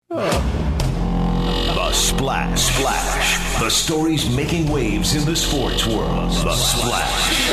The Splash. The stories making waves in the sports world. The Splash.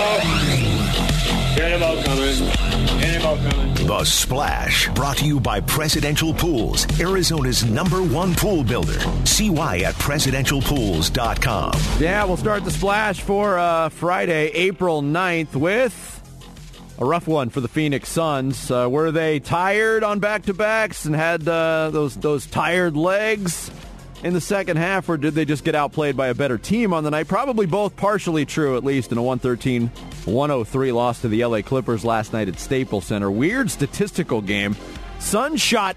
Cannonball coming. The Splash, brought to you by Presidential Pools, Arizona's #1 pool builder. See why at presidentialpools.com. Yeah, we'll start the Splash for Friday, April 9th with a rough one for the Phoenix Suns. Were they tired on back-to-backs and had those tired legs in the second half, or did they just get outplayed by a better team on the night? Probably both, partially true, at least, in a 113-103 loss to the LA Clippers last night at Staples Center. Weird statistical game. Suns shot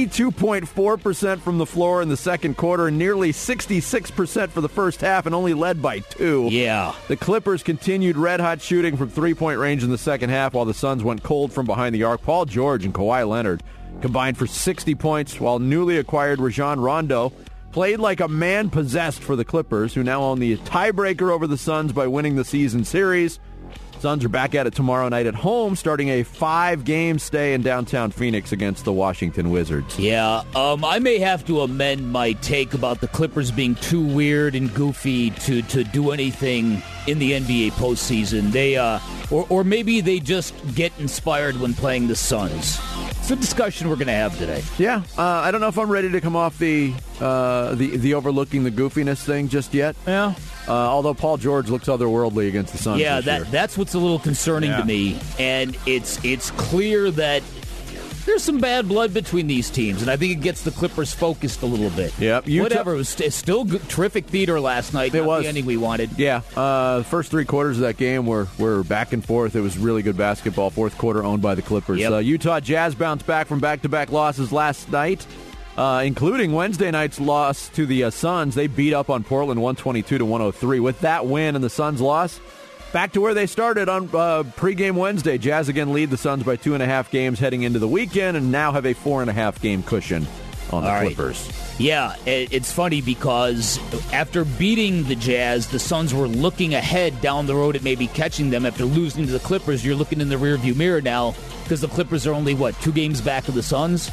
82.4% from the floor in the second quarter and nearly 66% for the first half, and only led by 2. Yeah. The Clippers continued red-hot shooting from three-point range in the second half, while the Suns went cold from behind the arc. Paul George and Kawhi Leonard combined for 60 points, while newly acquired Rajon Rondo played like a man possessed for the Clippers, who now own the tiebreaker over the Suns by winning the season series. Suns are back at it tomorrow night at home, starting a 5-game stay in downtown Phoenix against the Washington Wizards. Yeah, I may have to amend my take about the Clippers being too weird and goofy to do anything in the NBA postseason. They or maybe they just get inspired when playing the Suns. It's a discussion we're going to have today. Yeah, I don't know if I'm ready to come off the overlooking the goofiness thing just yet. Yeah. Although Paul George looks otherworldly against the Suns. Yeah, this year. that's what's a little concerning to me. And it's clear that there's some bad blood between these teams, and I think it gets the Clippers focused a little bit. Yep. Whatever. It was still good, terrific theater last night. It not was the ending we wanted. Yeah. The first 3 quarters of that game were back and forth. It was really good basketball. Fourth quarter owned by the Clippers. Yep. Utah Jazz bounced back from back-to-back losses last night, including Wednesday night's loss to the Suns. They beat up on Portland 122-103. With that win and the Suns' loss, back to where they started on pregame Wednesday. Jazz again lead the Suns by 2.5 games heading into the weekend, and now have a 4.5 game cushion on the Clippers. Yeah, it's funny because after beating the Jazz, the Suns were looking ahead down the road at maybe catching them. After losing to the Clippers, you're looking in the rearview mirror now because the Clippers are only, 2 games back of the Suns?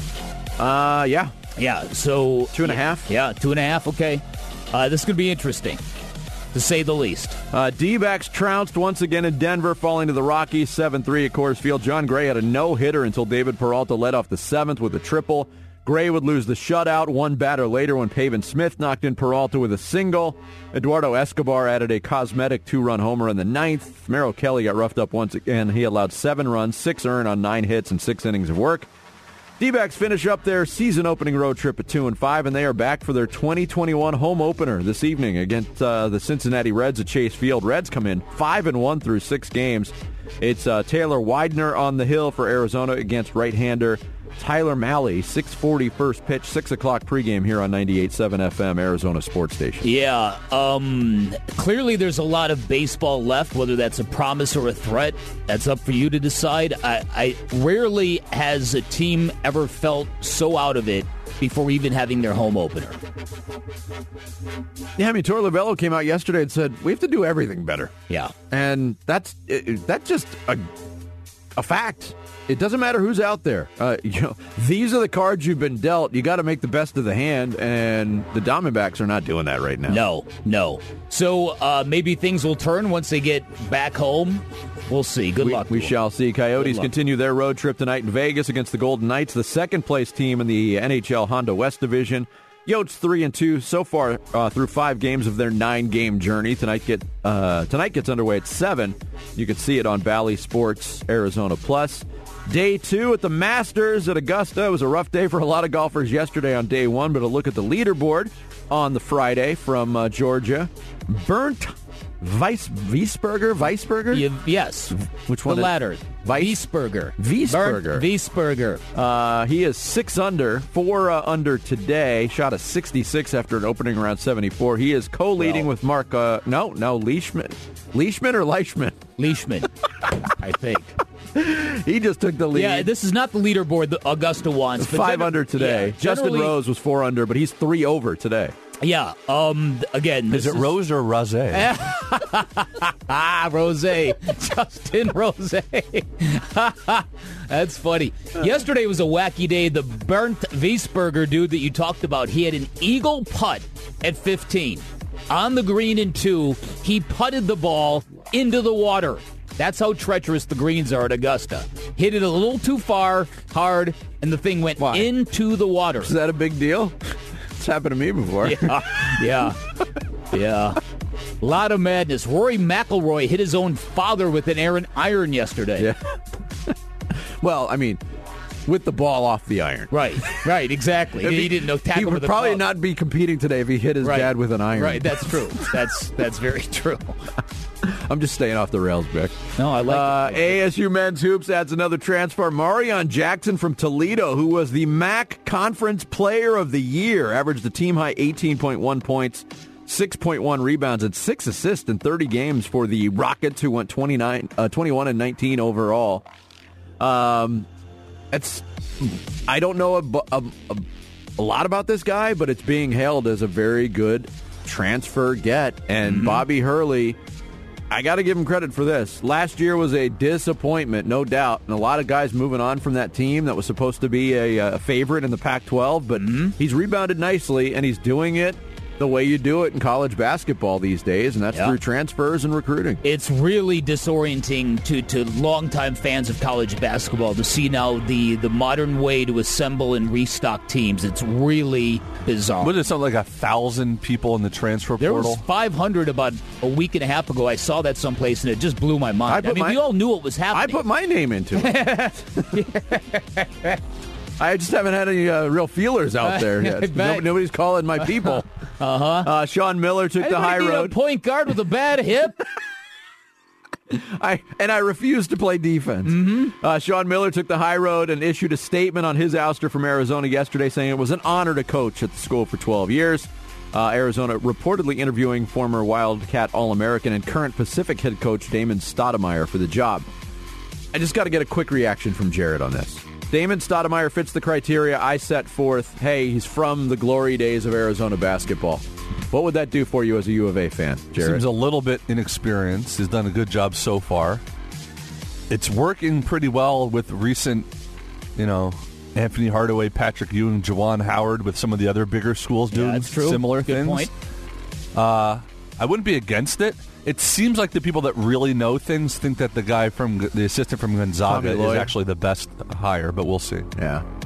Yeah. Yeah, so 2.5? Yeah, 2.5, okay. This could be interesting, to say the least. D-backs trounced once again in Denver, falling to the Rockies 7-3 at Coors Field. John Gray had a no-hitter until David Peralta led off the 7th with a triple. Gray would lose the shutout one batter later when Pavin Smith knocked in Peralta with a single. Eduardo Escobar added a cosmetic 2-run homer in the 9th. Merrill Kelly got roughed up once again. He allowed 7 runs, 6 earned on 9 hits and 6 innings of work. D-backs finish up their season-opening road trip at 2-5, and they are back for their 2021 home opener this evening against the Cincinnati Reds at Chase Field. Reds come in 5-1 through 6 games. It's Taylor Widener on the hill for Arizona against right-hander Tyler Mahle. 6:40 first pitch, 6 o'clock pregame here on 98.7 FM, Arizona Sports Station. Yeah, clearly there's a lot of baseball left, whether that's a promise or a threat. That's up for you to decide. I rarely has a team ever felt so out of it before even having their home opener. Yeah, Torey Lovullo came out yesterday and said, we have to do everything better. Yeah. And that's just a fact. It doesn't matter who's out there. These are the cards you've been dealt. You got to make the best of the hand, and the Diamondbacks are not doing that right now. No. So maybe things will turn once they get back home. We'll see. Good luck. We shall see. Coyotes continue their road trip tonight in Vegas against the Golden Knights, the second-place team in the NHL Honda West Division. Yotes 3-2 so far through 5 games of their 9-game journey. Tonight gets underway at 7. You can see it on Bally Sports Arizona Plus. Day 2 at the Masters at Augusta. It was a rough day for a lot of golfers yesterday on day 1, but a look at the leaderboard on the Friday from Georgia. Bernd Wiesberger? Yes. Which one? The latter. Wiesberger. Wiesberger. Wiesberger. He is 6 under, 4 under today. Shot a 66 after an opening around 74. He is co-leading with Mark. Leishman. Leishman or Leishman? Leishman, I think. He just took the lead. Yeah, this is not the leaderboard that Augusta wants. 5 under today. Yeah, Justin Rose was 4 under, but he's 3 over today. Yeah. Again, Is it Rose or Rosé? Rosé. Justin Rosé. That's funny. Yesterday was a wacky day. The Bernd Wiesberger dude that you talked about, he had an eagle putt at 15. On the green in 2, he putted the ball into the water. That's how treacherous the greens are at Augusta. Hit it a little too far, hard, and the thing went into the water. Is that a big deal? It's happened to me before. Yeah. A lot of madness. Rory McIlroy hit his own father with an iron yesterday. Yeah. Well, I mean, with the ball off the iron. Right, exactly. He didn't know tackle. He would the probably club. not be competing today if he hit his dad with an iron. Right, that's true. That's very true. I'm just staying off the rails, Vic. No, I like it. ASU men's hoops adds another transfer. Marion Jackson from Toledo, who was the MAC Conference Player of the Year, averaged a team-high 18.1 points, 6.1 rebounds, and 6 assists in 30 games for the Rockets, who went 21-19 overall. I don't know a lot about this guy, but it's being hailed as a very good transfer get. And Bobby Hurley, I got to give him credit for this. Last year was a disappointment, no doubt, and a lot of guys moving on from that team that was supposed to be a favorite in the Pac-12, but he's rebounded nicely, and he's doing it the way you do it in college basketball these days, and that's through transfers and recruiting. It's really disorienting to longtime fans of college basketball to see now the modern way to assemble and restock teams. It's really bizarre. What is it, something like 1,000 people in the transfer there portal? was 500 about a week and a half ago. I saw that someplace, and it just blew my mind. We all knew it was happening. I put my name into it. I just haven't had any real feelers out there yet. Nobody's calling my people. Sean Miller took the high road. A point guard with a bad hip. I refuse to play defense. Sean Miller took the high road and issued a statement on his ouster from Arizona yesterday, saying it was an honor to coach at the school for 12 years. Arizona reportedly interviewing former Wildcat All-American and current Pacific head coach Damon Stoudemire for the job. I just got to get a quick reaction from Jared on this. Damon Stoudemire fits the criteria I set forth. Hey, he's from the glory days of Arizona basketball. What would that do for you as a U of A fan, Jared? Seems a little bit inexperienced. He's done a good job so far. It's working pretty well with recent, Anthony Hardaway, Patrick Ewing, Juwan Howard with some of the other bigger schools doing similar Good things. Point. I wouldn't be against it. It seems like the people that really know things think that the assistant from Gonzaga is actually the best hire, but we'll see. Yeah.